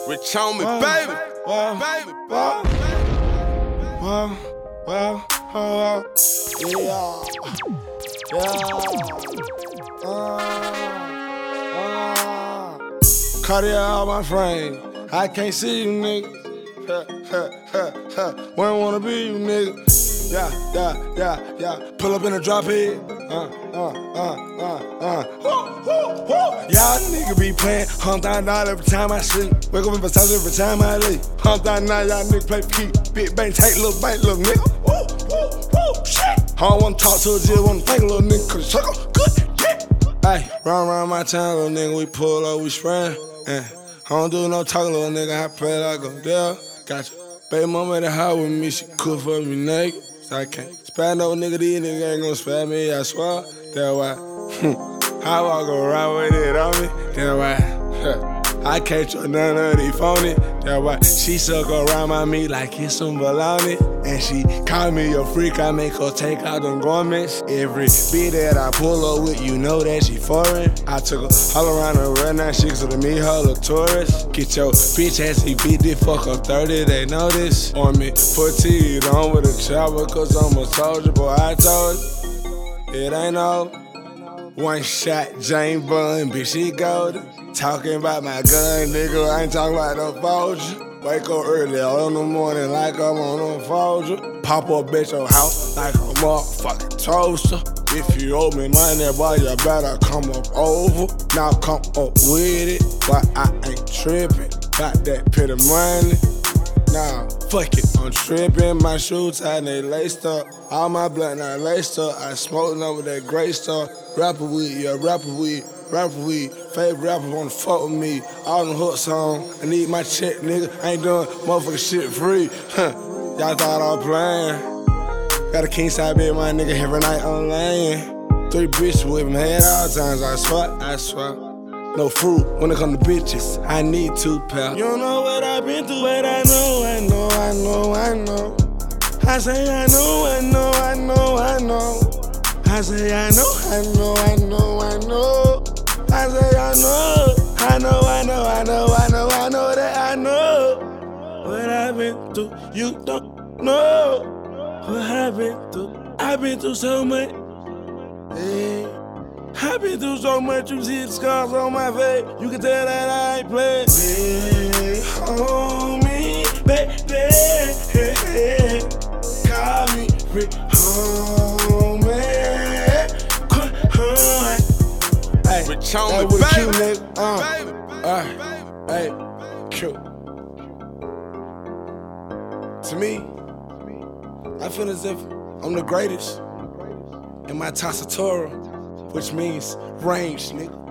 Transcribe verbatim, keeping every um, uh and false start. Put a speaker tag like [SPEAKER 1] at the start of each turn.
[SPEAKER 1] Rich on me,
[SPEAKER 2] Wow,
[SPEAKER 1] baby.
[SPEAKER 2] wow,
[SPEAKER 1] Baby,
[SPEAKER 2] wow,
[SPEAKER 1] baby.
[SPEAKER 2] wow, wow, wow, yeah, yeah, uh, uh. Cartier out my frame, I can't see you, nigga. Ha, ha, ha, ha. Wouldn't wanna be you, nigga. Yeah, yeah, yeah, yeah. Pull up in a drop head. Uh, uh, uh, uh, uh. Woo, woo, woo. Y'all nigga be playing Hunt Down Night every time I sleep. Wake up in Versace every time I leave. Hunt Down Night, y'all nigga play key. Big bang, take little bank, little nigga. Woo, woo, woo, shit. I don't wanna talk to a just wanna think, little nigga, cause suck up good, yeah. Hey, round round my town, little nigga, we pull up, we spraying. Yeah. I don't do no talking, little nigga, I play like a deal. Gotcha. Baby mama at the house with me, she cook for me naked. So I can't spare no nigga, these niggas ain't gon' spare me, I swear. That's why. I walk around with it on me, that's why. I can't trust none of these phony, that's why. She suck around my meat like it's some baloney. And she call me a freak, I make her take out them garments. Every bitch that I pull up with, you know that she foreign. I took her all around the red nine chicks to me, her a tourist. Get your bitch ass, he beat this fuck up thirty, they know this. On me, put T on with a chopper, cause I'm a soldier, boy, I told you. It ain't no one shot, Jane Bun, bitch, she golden. Talking about my gun, nigga, I ain't talking about no vulture. Wake up early all in the morning like I'm on a vulture. Pop up at your house like a motherfucking toaster. If you owe me money, boy, you better come up over. Now come up with it, but I ain't tripping. Got that petty money. Nah, fuck it, I'm tripping. My shoes tight, they laced up. All my blood not laced up. I smoking over that gray stuff. Rapper weed, yeah, rapper weed. Rapper weed, favorite rapper wanna fuck with me. All them hook songs, I need my check, nigga. I ain't doing motherfucking shit free. Huh. Y'all thought I was playing. Got a king side bed, my nigga, every night on land. Three bitches with me, head all times, I swear, I swear. No fruit when it come to bitches, I need two pal. You don't know what I've been through, but I know, I know, I know, I know. I say I know, I know, I know, I know. I say I know, I know, I know, I know. I say I know, I know, I know, I know, I know, I know that I know. What I've been through, you don't know. What I've been through, I've been through so much. Hey. I've been through so much, you see the scars on my face. You can tell that I ain't playing. Hey, homie, baby, hey, hey. Call me Rick, homie. Hey,
[SPEAKER 1] Rich on
[SPEAKER 2] that
[SPEAKER 1] me,
[SPEAKER 2] was
[SPEAKER 1] baby.
[SPEAKER 2] cute, nigga. Uh,
[SPEAKER 1] Baby,
[SPEAKER 2] uh, hey, cute. To me, I feel as if I'm the greatest in my Tasatora, which means range, nigga.